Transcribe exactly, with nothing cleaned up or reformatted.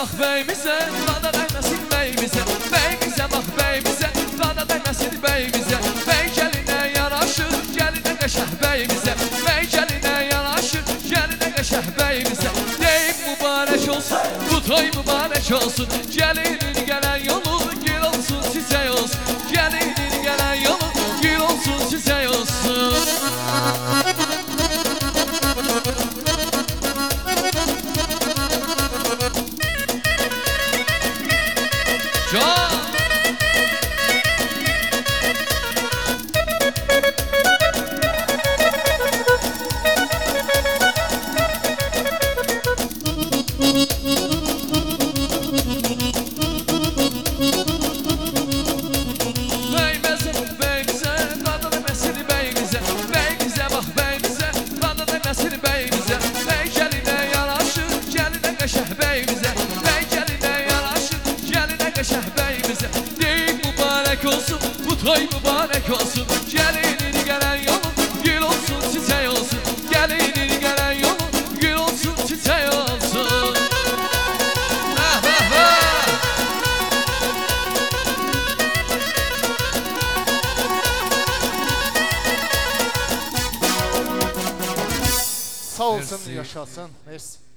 bak beyimize, bana değmesin beyimize. Beyimize bak beyimize, bana değmesin beyimize. Bey geline yaraşır, geline qəşəh beyimize. Bey geline yaraşır, geline qəşəh beyimize. Deyim mübarek olsun, bu toy mübarek olsun. Gelinin gelen yolu gül olsun, çiçek olsun. Gelinin gelen yolu gül olsun, çiçek olsun. Can! Beyimize bak beyimize, bana demesin beyimize. Beyimize bak beyimize, bana demesin beyimize. Bey geline yaraşır, geline qəşəh beyimize. Bey geline yaraşır, geline qəşəh beyimize. Deyim mübarek olsun, bu toy mübarek olsun. Gelinin gelen yolu gül olsun, çiçek olsun. Gelinin gelen yolu gül olsun, çiçek olsun. Ha ha ha! Sağ olsun, Merci. yaşasın. Merci.